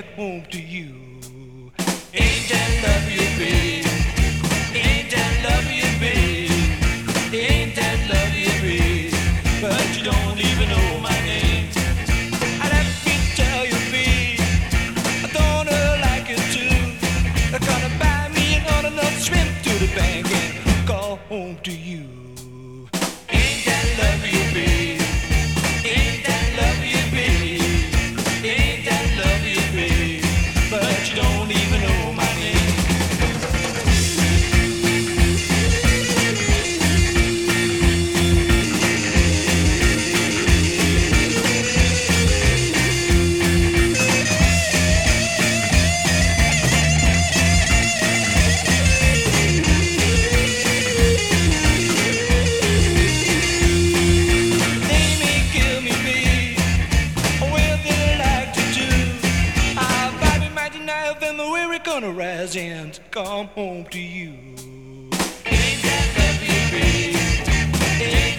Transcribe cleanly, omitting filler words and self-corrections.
back home to you. Ain't that love you, babe? Ain't that love you, babe? Ain't that love you, babe? But you don't even know my name. I let me tell you, babe, I don't like it too. They're gonna buy me another swim to the bank and call home to you. Ain't that love you, babe? Ain't that love you, babe? Ain't that love you, babe? But you don't even know my name. Gonna rise and come home to you. Ain't that love you, babe?